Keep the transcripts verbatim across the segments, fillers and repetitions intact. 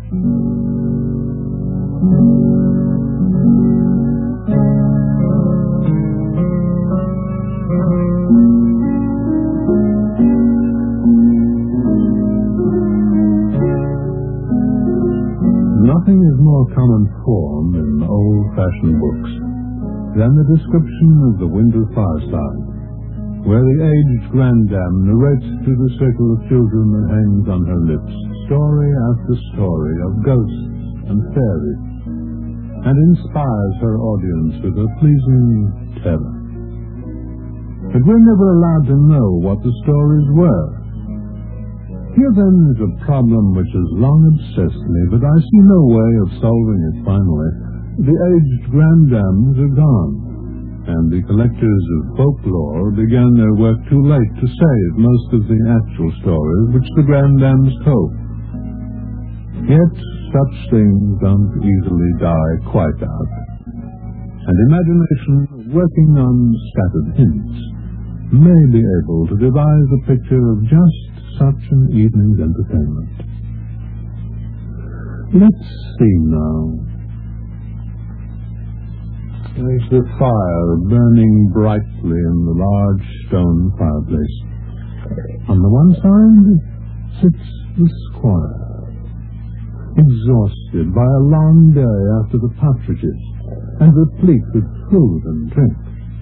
Nothing is more common form in old-fashioned books than the description of the winter fireside, where the aged grandam narrates to the circle of children that hangs on her lips story after story of ghosts and fairies, and inspires her audience with a pleasing terror. But we're never allowed to know what the stories were. Here then is a problem which has long obsessed me, but I see no way of solving it finally. The aged grandams are gone, and the collectors of folklore began their work too late to save most of the actual stories which the grandams told. Yet such things don't easily die quite out, and imagination, working on scattered hints, may be able to devise a picture of just such an evening's entertainment. Let's see now. There's the fire burning brightly in the large stone fireplace. On the one side sits the squire, exhausted by a long day after the partridges, and replete with food and drink.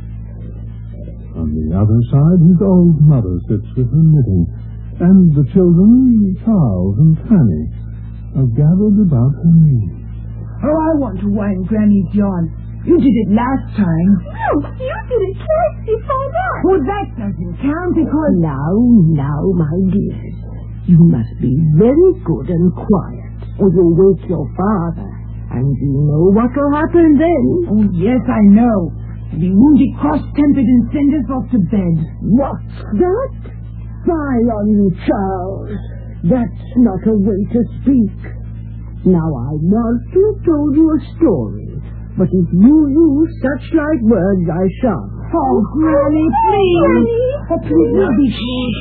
On the other side, his old mother sits with her knitting, and the children, Charles and Fanny, are gathered about her knee. Oh, I want to wind Granny's yarn. You did it last time. No, you did it twice before that. Well, that doesn't count because... Now, now, my dears, you must be very good and quiet, or you'll wake your father, and you know what will happen then. Oh, yes, I know. He'll be wounded, cross-tempered, and send us off to bed. What's that? Fie on you, Charles. That's not a way to speak. Now, I want to have told you a story, but if you use such light words, I shan't. Oh, Granny, please. Oh, please, no, be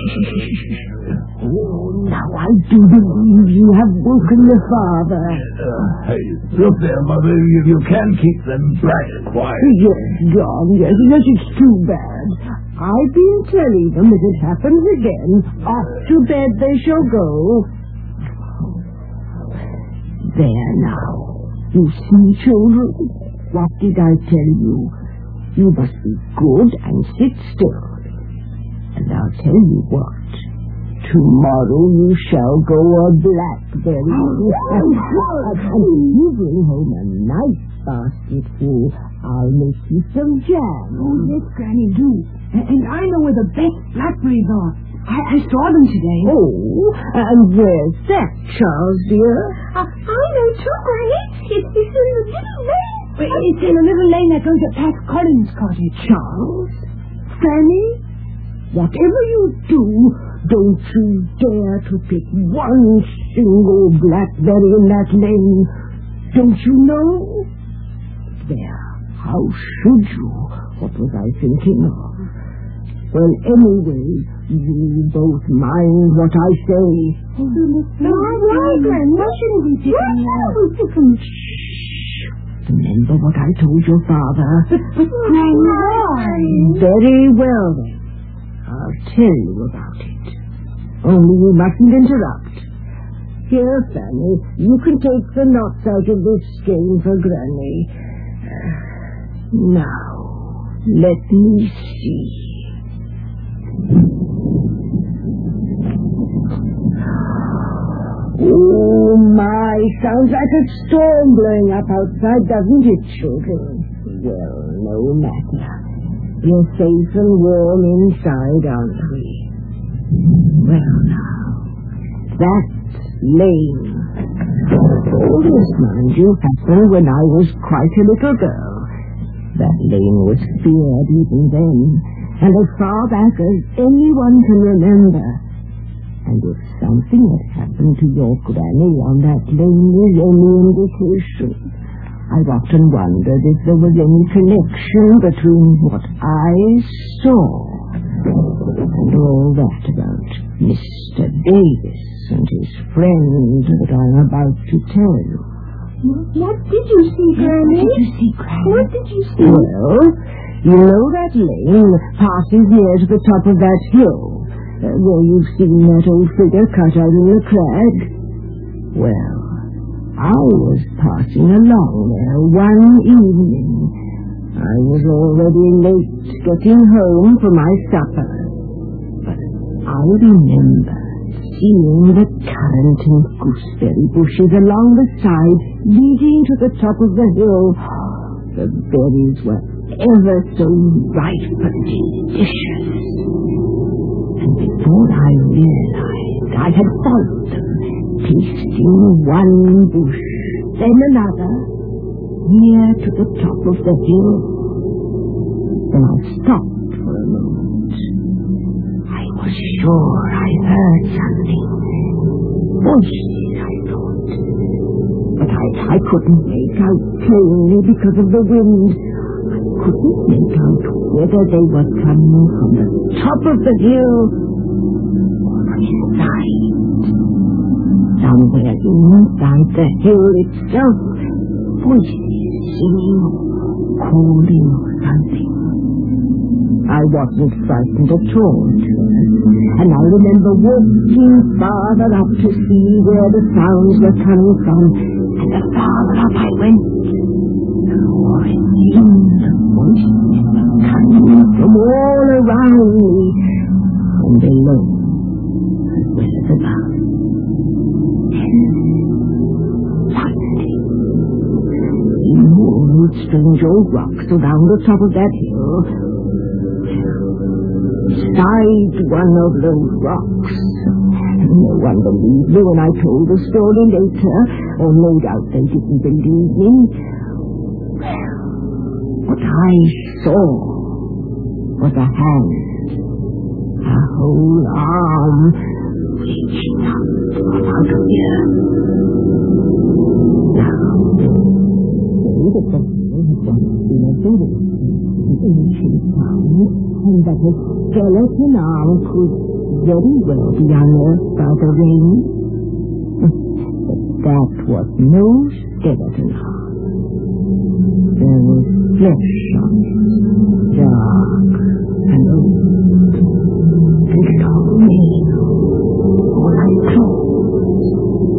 Oh, now I do believe you have woken your father. Uh, hey, look there, Mother. You, you can keep them bright and quiet. Yes, John, yes, yes, it's too bad. I've been telling them if it happens again, off to bed they shall go. There now. You see, children, what did I tell you? You must be good and sit still. And I'll tell you what. Tomorrow you shall go a blackberry. And you bring home a nice basketful. I'll make you some jam. Oh, yes, Granny, do. And, and I know where the best blackberries are. I, I saw them today. Oh, and where's that, Charles, dear? Uh, I know too, Granny. It's, it's in the little lane. Wait, it's in a little lane that goes up past Colin's cottage. Charles? Fanny? Whatever you do, don't you dare to pick one single blackberry in that lane. Don't you know? There, how should you? What was I thinking of? Well, anyway, you both mind what I say. Oh, no, why, Granny? Why shouldn't we pick them? Why shouldn't we pick them? Shh. Remember what I told your father. Granny. Very well, then. I'll tell you about it. Only you mustn't interrupt. Here, Fanny, you can take the knots out of this skein for Granny. Now, let me see. Oh, my, sounds like a storm blowing up outside, doesn't it, children? Well, no matter. You're safe and warm inside, aren't we? Well, now, that's lame. All this, mind you, happened when I was quite a little girl. That lane was feared even then, and as far back as anyone can remember. And if something had happened to your granny on that lane is any indication, I've often wondered if there was any connection between what I saw and all that about Mister Davis. wasn't his friend that I'm about to tell you. What did you see, Granny? What did you see, Granny? What did you see? Well, you know that lane passes near to the top of that hill, uh, where you've seen that old figure cut out in the crag? Well, I was passing along there one evening. I was already late getting home for my supper, but I remember seeing the currant and gooseberry bushes along the side leading to the top of the hill. The berries were ever so ripe and delicious. And before I realized, I had followed them, tasting one bush, then another, near to the top of the hill. Then I stopped for a moment. I was sure I heard something. Voices, I thought. But I, I couldn't make out plainly because of the wind. I couldn't make out whether they were coming from the top of the hill or from inside. Somewhere inside the hill itself, voices singing, calling something. I wasn't frightened at all, and I remember walking farther up to see where the sounds were coming from, and the farther up I went, the more it seemed the voices were coming from all around me, from below as well as above. Suddenly, old strange old rocks around the top of that hill. Beside one of those rocks, no one believed me when I told the story later, or no doubt they didn't believe me. Well, what I saw was a hand, a whole arm, reaching up out of the earth. Now, say that the hill had once been a village, an ancient town, and that a skeleton arm could very well be unearthed by the rain. But that was no skeleton arm. There was flesh on it, dark and old, and it all made all like clothes.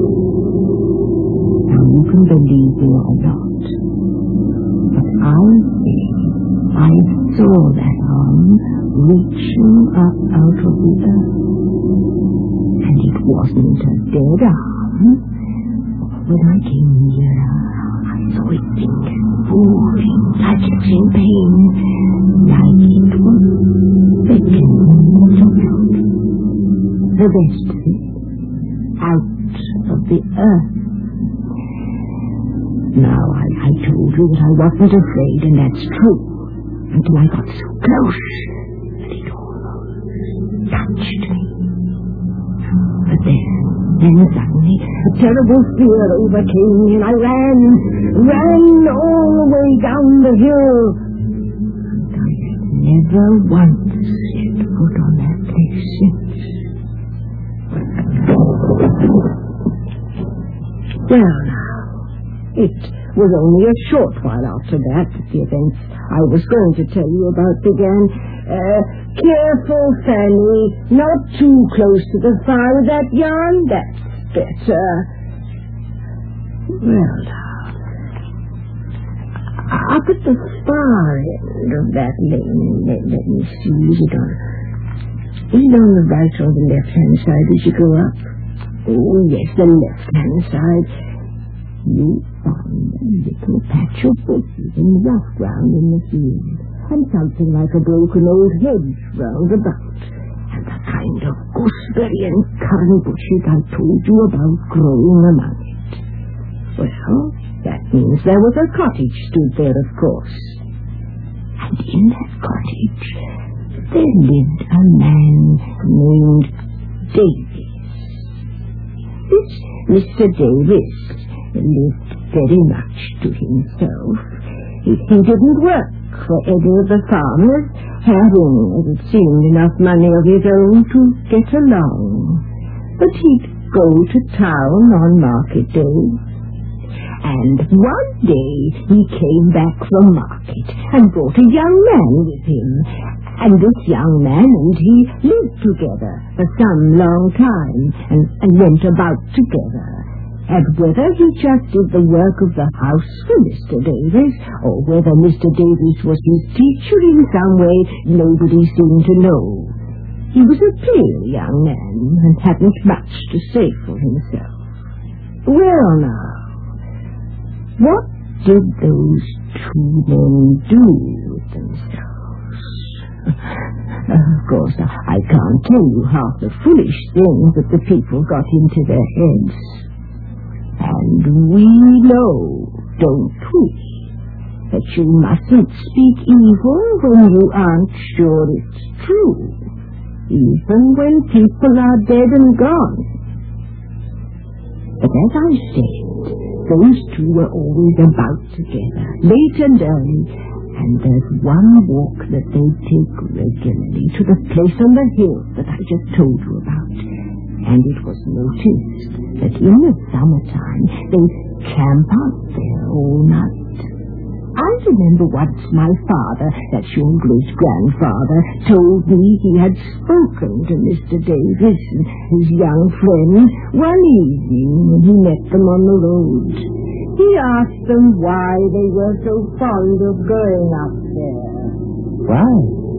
Now you can believe me or not, but I say I saw that arm reaching up out of the earth. And it wasn't a dead arm. When I came nearer, I saw it think and moving like it was in pain, like it was beckoning to melt. The rest of it out of the earth. Now, I, I told you that I wasn't afraid, and that's true, until I got so close that it almost touched me. But then, then suddenly, a terrible fear overcame me, and I ran, ran all the way down the hill. And I have never once set foot on that place since. Well, now, it was only a short while after that that the events I was going to tell you about began. Uh, careful, Fanny, not too close to the fire with that yarn. That's better. Well, now, up at the far end of that lane, let, let me see, is it on, is it on the right or the left-hand side as you go up? Oh, yes, the left-hand side. You found a little patch of bushes in the rough ground in the field, and something like a broken old hedge round about, and the kind of gooseberry and currant bushes I told you about growing among it. Well, that means there was a cottage stood there, of course. And in that cottage, there lived a man named Davis. This Mister Davis lived very much to himself. He, he didn't work for any of the farmers, having, as it seemed, enough money of his own to get along. But he'd go to town on market day. And one day he came back from market and brought a young man with him. And this young man and he lived together for some long time and, and went about together. And whether he just did the work of the house for Mister Davis, or whether Mister Davis was his teacher in some way, nobody seemed to know. He was a pale young man and hadn't much to say for himself. Well now, what did those two men do with themselves? Of course, I can't tell you half the foolish things that the people got into their heads. And we know, don't we, that you mustn't speak evil when you aren't sure it's true, even when people are dead and gone. But as I said, those two were always about together, late and early, and there's one walk that they take regularly to the place on the hill that I just told you about. And it was noticed that in the summertime they camp out there all night. I remember once my father, that's your great-grandfather, told me he had spoken to Mister Davis and his young friend one evening when he met them on the road. He asked them why they were so fond of going up there. Why?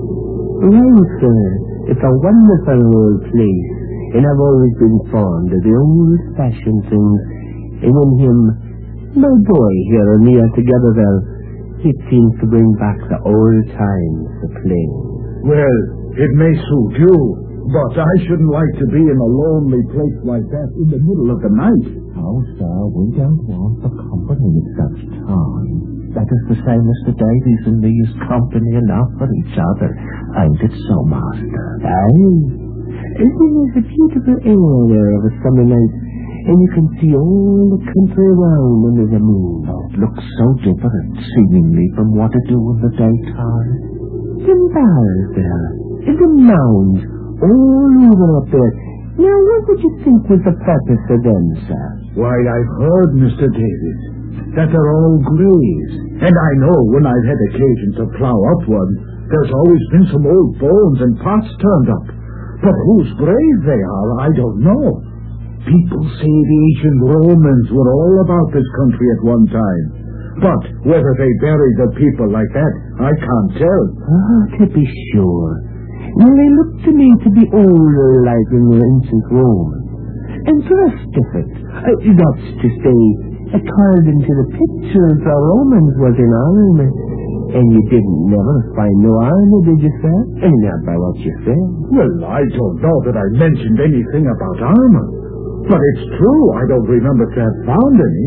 Well, sir, it's a wonderful old place, and I've always been fond of the old-fashioned things. And when him, my boy here and me are together, well, it seems to bring back the old times of playing. Well, it may suit you, but I shouldn't like to be in a lonely place like that in the middle of the night. Oh, sir, we don't want the company at such time. That is the same as the Davies and me is company enough for each other. Ain't it so, master? Aye. Isn't it a beautiful air there of a summer night, and you can see all the country around under the moon? Oh, it looks so different, seemingly, from what it do in the daytime. The bars there, and the mounds, all over up there. Now, what would you think was the purpose of them, sir? Why, I've heard, Mister Davis, that they're all graves. And I know when I've had occasion to plow up one, there's always been some old bones and pots turned up. But whose grave they are, I don't know. People say the ancient Romans were all about this country at one time. But whether they buried the people like that, I can't tell. Ah, to be sure. Well, they look to me to be older like in the ancient Romans. And dressed different. Uh, that's to say, according to the pictures the Romans was in armor. And you didn't never find no armor, did you, sir? And not by what you said. Well, I don't know that I mentioned anything about armor. But it's true, I don't remember to have found any.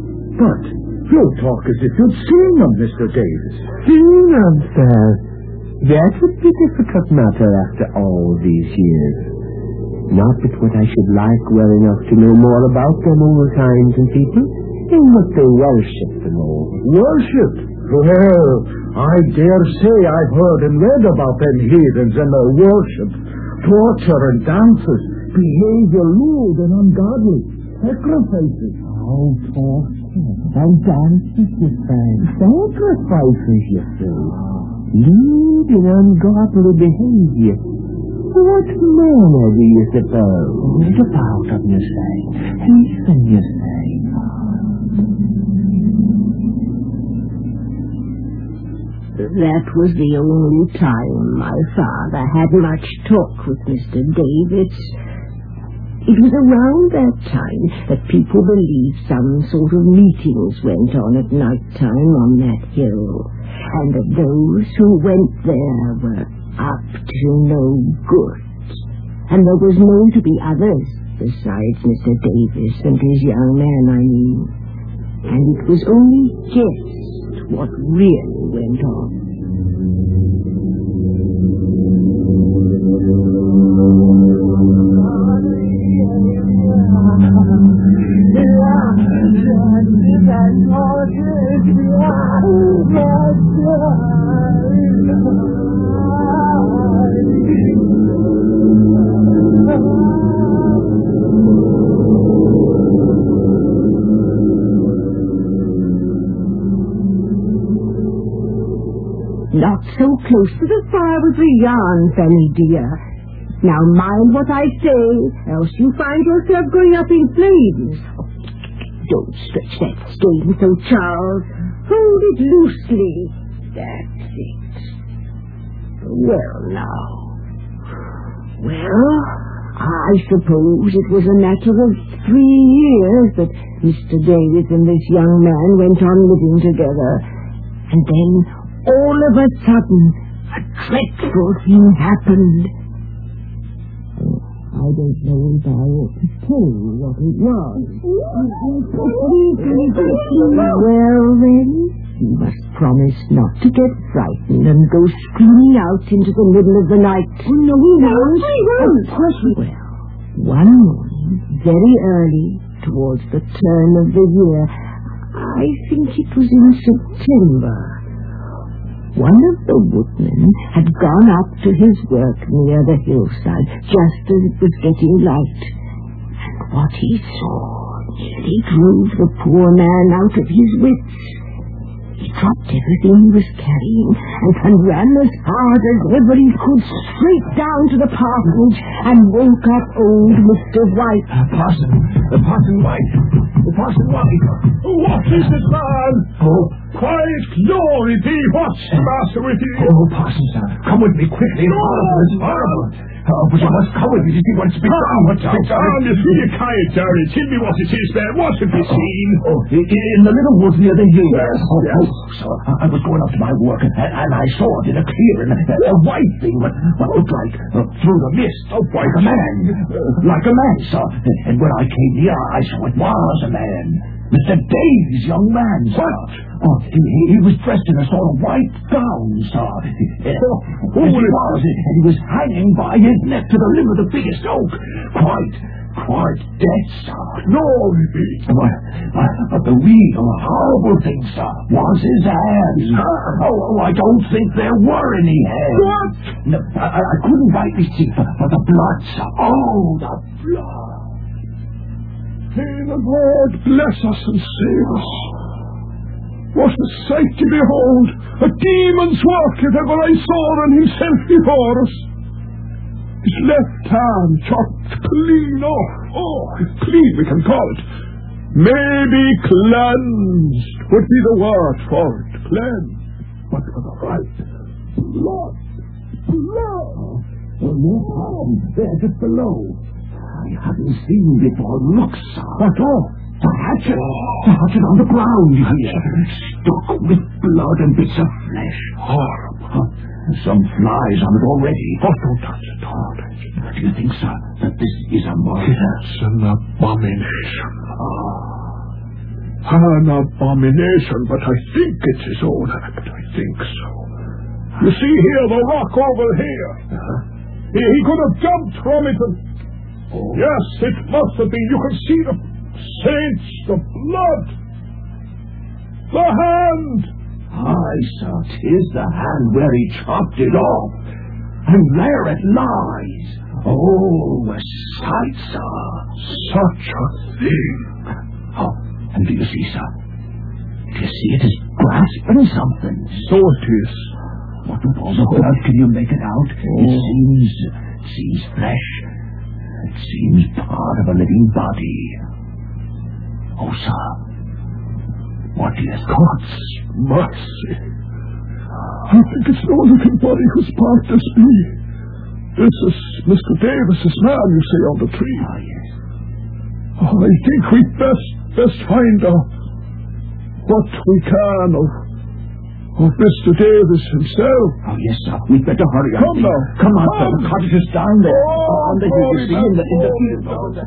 But you talk as if you'd seen them, Mister Davis. Seen them, sir? That would be a difficult matter after all these years. Not but what I should like well enough to know more about them old times and people, and what they worshipped and all. Worshipped? Well, I dare say I've heard and read about them heathens and their worship, torture and dances, behavior lewd and ungodly, sacrifices. Oh, torture and dances, you say. Sacrifices, you say. Lewd and ungodly behavior. What manner do you suppose? About them, you say. Heathen, you say. That was the only time my father had much talk with Mister Davis. It was around that time that people believed some sort of meetings went on at night time on that hill, and that those who went there were up to no good. And there was known to be others besides Mister Davis and his young man, I mean. And it was only guessed what really went on. Not so close to the fire with the yarn, Fanny dear. Now mind what I say, else you find yourself going up in flames. Don't stretch that skein so, Charles. Hold it loosely. That's it. Well, now. Well, I suppose it was a matter of three years that Mister Davis and this young man went on living together. And then, all of a sudden, a dreadful thing happened. I don't know if I ought to tell you what it was. Well, then, you must promise not to get frightened and go screaming out into the middle of the night. Oh, no, we won't. We won't. Of course we will. One morning, very early, towards the turn of the year, I think it was in September, one of the woodmen had gone up to his work near the hillside just as it was getting light. And what he saw nearly drove the poor man out of his wits. He dropped everything he was carrying and, and ran as hard as ever he could straight down to the parsonage and woke up old Mister White. Uh, Parson, uh, Parson White, uh, Parson White. What is it, man? Oh, quiet, glory be. What's the matter with you? Oh, Parson, sir, come with me quickly. No, it's horrible. Oh, but you must come with me to see what's been done. What's been done? If you quiet, Jerry, tell me what it is, man. What have you seen? Oh, in, in the little woods near the hill. Yes, oh, yes. Oh, so I, I was going up to my work, and, and I saw it in a clearing, a, a white thing, what, what looked like, uh, through the mist, oh, like a man, uh, like a man, sir. And when I came near, I saw it was a man. Mister Davies, young man, sir. What? Oh, he, he was dressed in a sort of white gown, sir. Uh, oh, as he was, and he was hanging by his neck to the limb of the biggest oak. Quite, quite dead, sir. Glory be. But, but, but the real horrible thing, sir, was his hands. Oh, oh, I don't think there were any hands. What? No, I, I couldn't rightly see, but, but the blood, sir. Oh, the blood. May the Lord bless us and save us. What a sight to behold! A demon's work, if ever I saw in himself before us. His left hand chopped clean off. Oh, clean we can call it. Maybe cleansed would be the word for it. Cleansed. But for the right. Blood. Blood. Oh, no harm. There, just below. I haven't seen before. Look, sir. What oh? The hatchet. The hatchet on the ground here. Stuck with blood and bits of flesh. Horrible. Huh? Some flies on it already. Oh, don't touch it. Don't touch it. Do you think, sir, that this is a murder? Yes, an abomination. Ah. An abomination, but I think it's his own act. I think so. You see here, the rock over here. Uh-huh. He, he could have jumped from it and... Oh. Yes, it must have been. You can see the saints, the blood, the hand. Aye, sir, 'tis the hand where he chopped it off. And there it lies. Oh, a sight, sir. Such a thing. Oh, and do you see, sir? Do you see it is grasping something? So it is. What with all the blood can you make it out? Oh. It seems, it seems flesh. It seems part of a living body. Oh, sir, what do you thoughts? Mercy. I think it's no little body whose part this be. This is Mister Davis's man, you say, on the tree. Ah, yes. Oh, I think we'd best, best find out what we can of, of Mister Davis himself. Oh, yes, sir. We'd better hurry up. Come now. Come on, Come. sir. The cottage is down there. Oh, on the hill, you see, in the, in the field.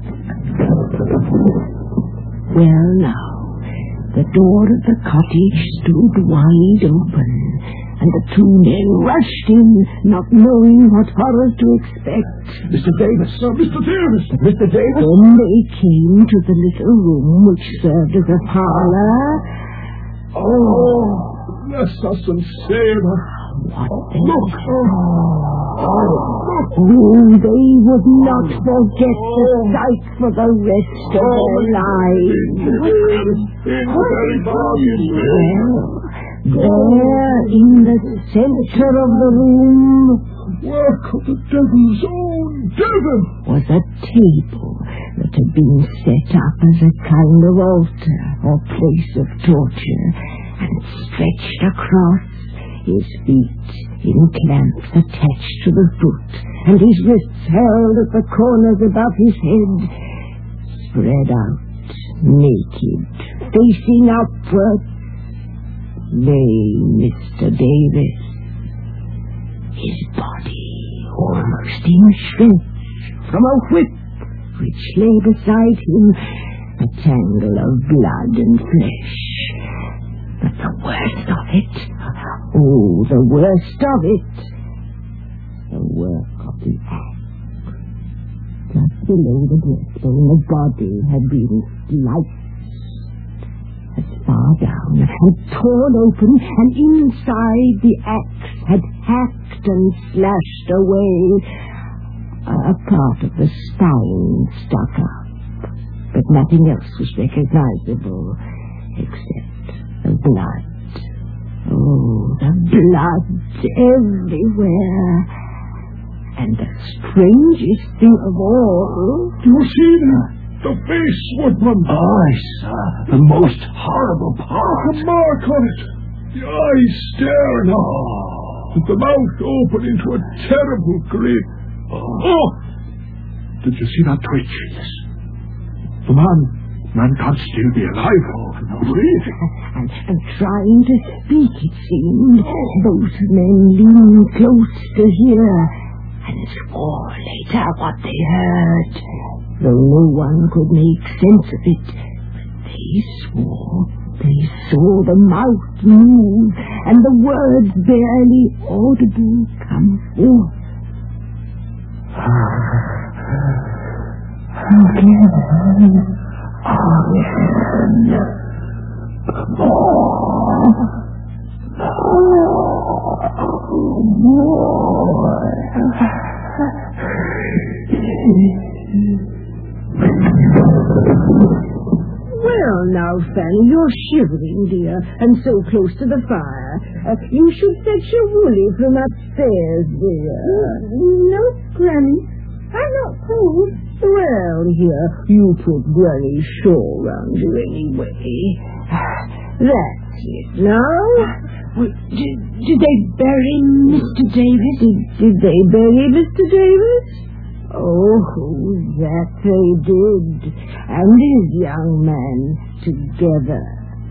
Well, now, the door of the cottage stood wide open, and the two men rushed in, not knowing what horror to expect. Mister Davis. Now, Mister Davis. Mister Davis. Then they came to the little room which served as a parlor. Oh, bless us and save us. What Oh, then? look. Oh, look. Oh, they would not forget the sight for the rest of their lives. In the very bargain. Well, There, in the center of the room, work of the devil's own devil, was a table that had been set up as a kind of altar or place of torture, and stretched across, his feet in clamps attached to the foot, and his wrists held at the corners above his head, spread out, naked, facing upward, lay Mister Davis, his body almost in shreds from a whip which lay beside him, a tangle of blood and flesh. But the worst of it, oh, the worst of it, the work of the axe. Just below the breastbone, the body had been sliced as far down and torn open, and inside the axe had hacked and slashed away a part of the spine stuck up, but nothing else was recognizable except the blood. Oh, the blood everywhere. And the strangest thing of all... You see that? The face, Woodman. Aye, sir. The most horrible part. The mark on it. The eyes staring up. With the mouth open into a terrible grin. Oh. oh! Did you see that twitch? Yes. The man, man can't still be alive. Oh, no. Breathing. And, and trying to speak, it seemed. Both men leaned close to hear, and swore later what they heard, though no one could make sense of it. But they swore they saw the mouth move, and the words barely audible come forth. Again, again, more, more. Well, now, Fanny, you're shivering, dear, and so close to the fire. Uh, you should fetch your woolly from upstairs, dear. No, Granny. I'm not cold. Well, here, you put Granny's shawl round you anyway. That's it. Now, Well, did, did they bury Mister Davis? did, did they bury Mister Davis? Oh, that they did, and his young man together.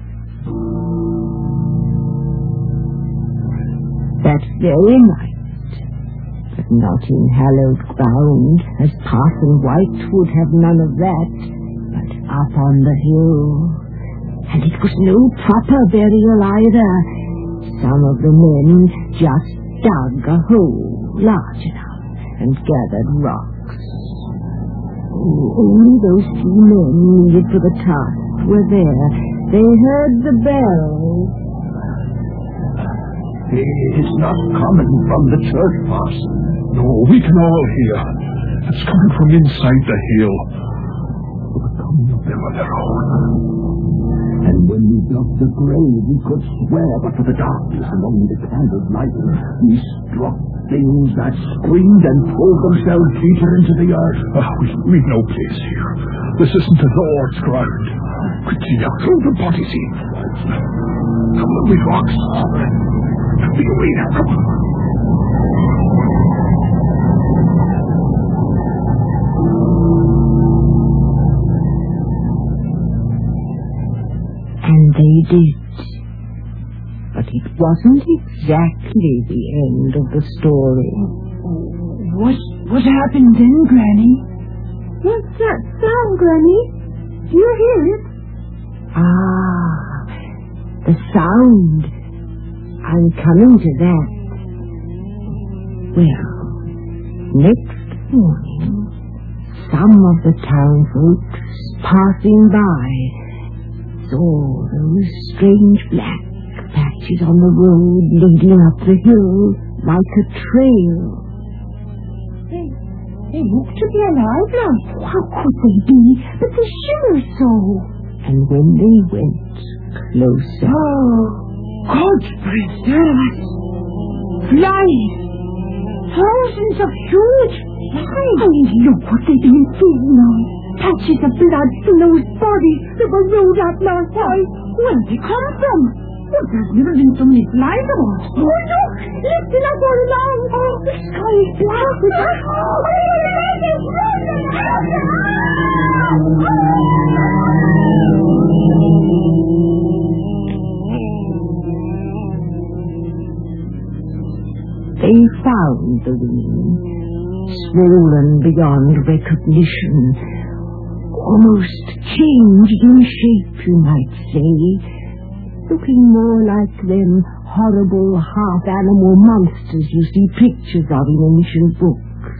That very night, but not in hallowed ground, as Parson White would have none of that, but up on the hill. And it was no proper burial either. Some of the men just dug a hole large enough and gathered rocks. Oh, only those two men needed for the task were there. They heard the bell. It's not coming from the church, Parson. No, we can all hear. It's coming from inside the hill. They're coming up there on their own. And when we dug the grave, we could swear, but for the darkness and only the candles lighting, we struck things that screamed and pulled themselves deeper into the earth. Oh, we, we've no place here. This isn't the Lord's ground. Quickly now, throw the bodies in. Come on, we rocks. Be away now, come on. And they did. But it wasn't exactly the end of the story. What, what happened then, Granny? What's that sound, Granny? Do you hear it? Ah, the sound. I'm coming to that. Well, next morning, some of the town folks passing by saw those strange black patches on the road leading up the hill like a trail. They, they look to be alive now. How could they be? But they shimmer so. And when they went closer, Oh, God preserve us. Flies. Thousands of huge flies. Oh, look what they've been feeding on. Patches of blood from those bodies that were rolled up last night. Where'd they come from? Oh, there's never been so many flies about. Oh, look! Lifting up all along. Oh, the sky is black with them. Oh, They found the wing, swollen beyond recognition, almost changed in shape, you might say, looking more like them horrible half-animal monsters you see pictures of in ancient books.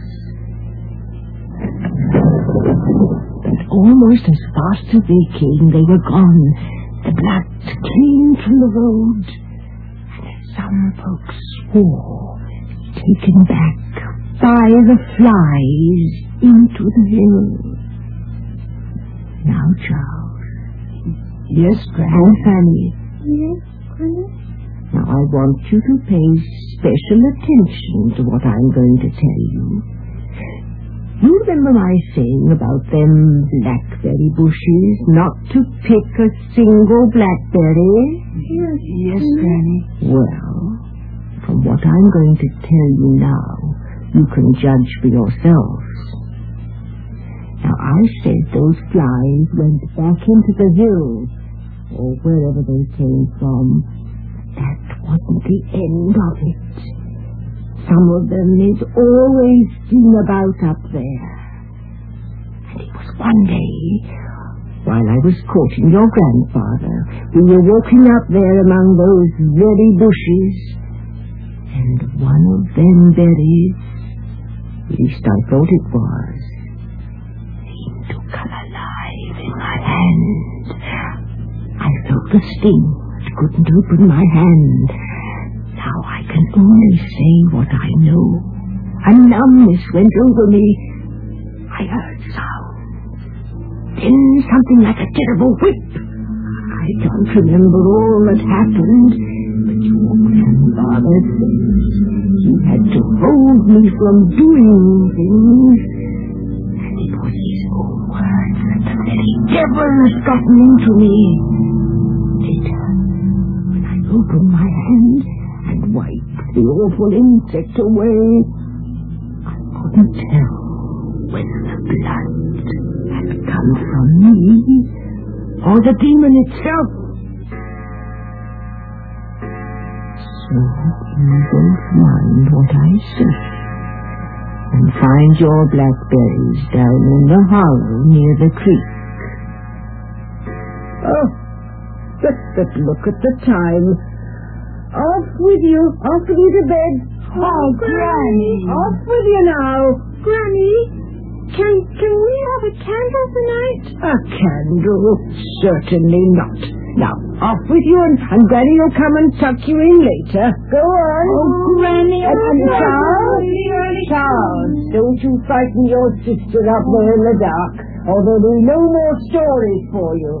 But almost as fast as they came, they were gone. The blood came from the road, and some folks swore, taken back by the flies into the hills. Now, Charles. Yes, Granny. And Fanny. Yes, Granny? Now, I want you to pay special attention to what I'm going to tell you. You remember my saying about them blackberry bushes, not to pick a single blackberry? Yes, Yes, Granny. Well, from what I'm going to tell you now, you can judge for yourselves. Now, I said those flies went back into the hills, or wherever they came from. That wasn't the end of it. Some of them is always seen about up there. And it was one day, while I was courting your grandfather, we were walking up there among those very bushes, and one of them berries, at least I thought it was, seemed to come alive in my hand. I felt the sting, but couldn't open my hand. Now I can only say what I know. A numbness went over me. I heard sounds. Then something like a terrible whip. I can't remember all that happened, but your grandfather said he had to hold me from doing things. And it was his own words that the very devil has gotten into me. Later, when I opened my hand and wiped the awful insect away, I couldn't tell whether the blood had come from me or the demon itself. So you both mind what I say, and find your blackberries down in the hollow near the creek. Oh, but, but look at the time. Off with you, off with you to bed. Oh, Granny. Off with you now. Granny, can, can we have a candle tonight? A candle? Certainly not. Now, off with you, and, and Granny will come and tuck you in later. Go on. Oh, Granny. And, and Charles, Charles, don't you frighten your sister up there in the dark, or there'll be no more stories for you.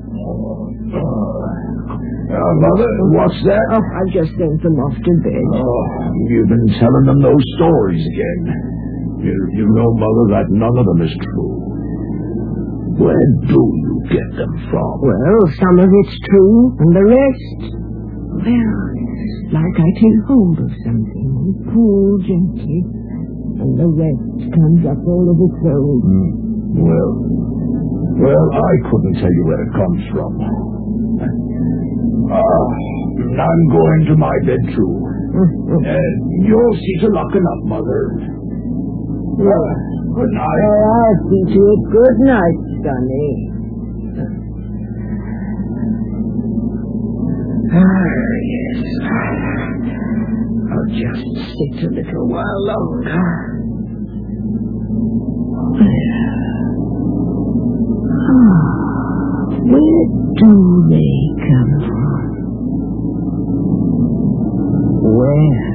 Uh, Mother, what's that? Oh, I just sent them off to bed. Oh, you've been telling them those stories again. You, you know, Mother, that none of them is true. Where do you get them from? Well, some of it's true, and the rest, well, it's like I take hold of something and pull gently, and the rest comes up all of its own. Hmm. Well, well, I couldn't tell you where it comes from. Ah, uh, I'm going to my bedroom. And you'll see to locking up, Mother. Well, good night. Well, I'll see to it. Good night, Sonny. Ah, yes. I'll just sit a little while longer. Ah, where do they come from? Where?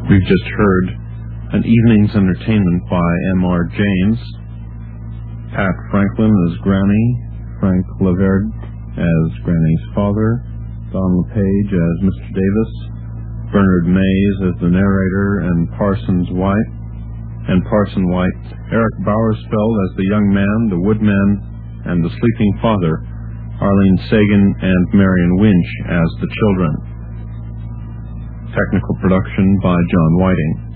We've just heard An Evening's Entertainment by M R James. Pat Franklin as Granny, Frank Laverde as Granny's father, Don LePage as Mister Davis, Bernard Mays as the narrator and Parsons White, and Parson White, Eric Bauersfeld as the young man, the woodman, and the sleeping father, Arlene Sagan and Marion Winch as the children. Technical production by John Whiting.